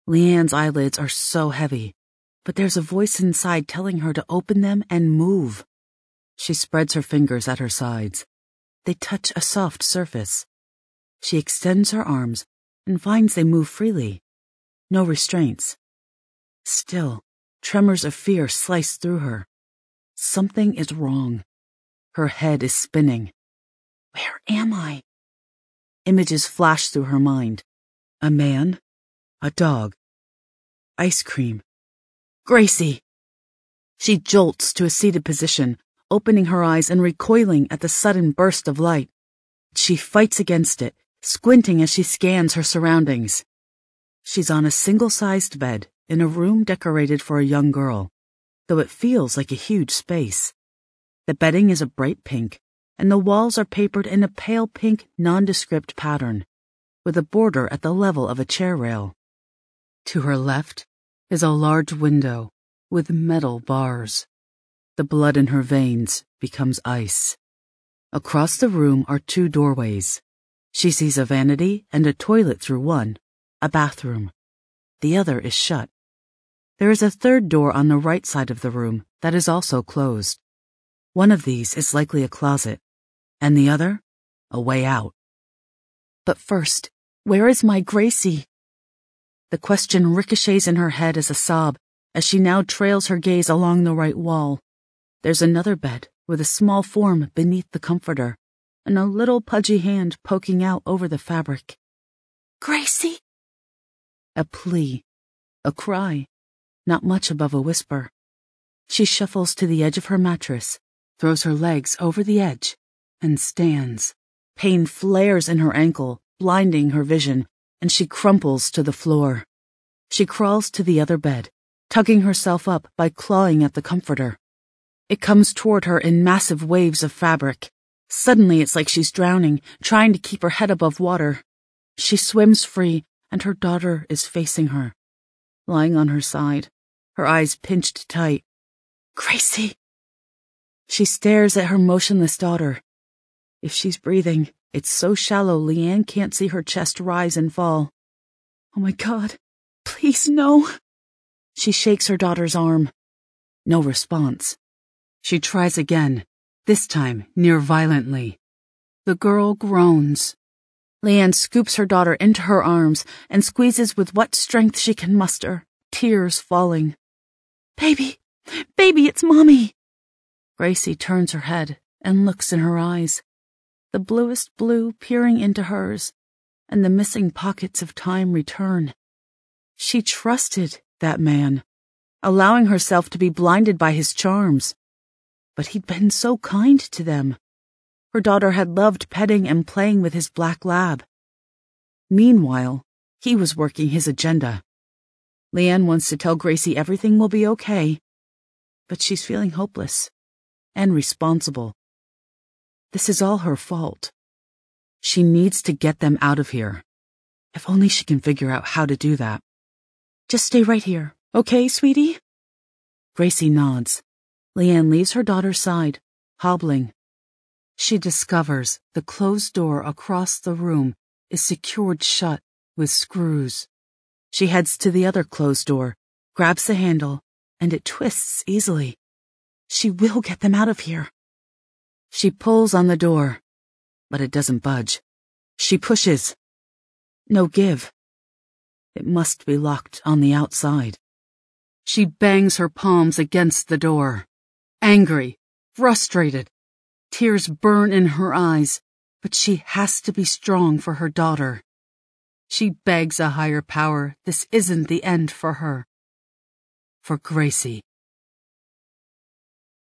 Leanne's eyelids are so heavy, but there's a voice inside telling her to open them and move. She spreads her fingers at her sides. They touch a soft surface. She extends her arms and finds they move freely. No restraints. Still, tremors of fear slice through her. Something is wrong. Her head is spinning. Where am I? Images flash through her mind. A man, a dog, ice cream. Gracie! She jolts to a seated position, opening her eyes and recoiling at the sudden burst of light. She fights against it, squinting as she scans her surroundings. She's on a single-sized bed in a room decorated for a young girl, though it feels like a huge space. The bedding is a bright pink, and the walls are papered in a pale pink, nondescript pattern, with a border at the level of a chair rail. To her left is a large window with metal bars. The blood in her veins becomes ice. Across the room are 2 doorways. She sees a vanity and a toilet through one, a bathroom. The other is shut. There is a 3rd door on the right side of the room that is also closed. One of these is likely a closet, and the other, a way out. But first, where is my Gracie? The question ricochets in her head as a sob, as she now trails her gaze along the right wall. There's another bed with a small form beneath the comforter, and a little pudgy hand poking out over the fabric. Gracie! A plea, a cry, not much above a whisper. She shuffles to the edge of her mattress, throws her legs over the edge, and stands. Pain flares in her ankle, blinding her vision, and she crumples to the floor. She crawls to the other bed, tugging herself up by clawing at the comforter. It comes toward her in massive waves of fabric. Suddenly it's like she's drowning, trying to keep her head above water. She swims free, and her daughter is facing her, lying on her side, her eyes pinched tight. Gracie! She stares at her motionless daughter. If she's breathing, it's so shallow Leanne can't see her chest rise and fall. Oh my God, please no. She shakes her daughter's arm. No response. She tries again, this time near violently. The girl groans. Leanne scoops her daughter into her arms and squeezes with what strength she can muster, tears falling. Baby, it's Mommy. Gracie turns her head and looks in her eyes, the bluest blue peering into hers, and the missing pockets of time return. She trusted that man, allowing herself to be blinded by his charms. But he'd been so kind to them. Her daughter had loved petting and playing with his black lab. Meanwhile, he was working his agenda. Leanne wants to tell Gracie everything will be okay, but she's feeling hopeless and responsible. This is all her fault. She needs to get them out of here. If only she can figure out how to do that. Just stay right here, okay, sweetie? Gracie nods. Leanne leaves her daughter's side, hobbling. She discovers the closed door across the room is secured shut with screws. She heads to the other closed door, grabs the handle, and it twists easily. She will get them out of here. She pulls on the door, but it doesn't budge. She pushes. No give. It must be locked on the outside. She bangs her palms against the door. Angry, frustrated. Tears burn in her eyes, but she has to be strong for her daughter. She begs a higher power this isn't the end for her. For Gracie.